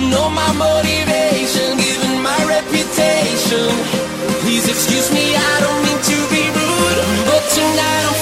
know my motivation, given my reputation. Please excuse me, I don't mean to be rude, but tonight I'm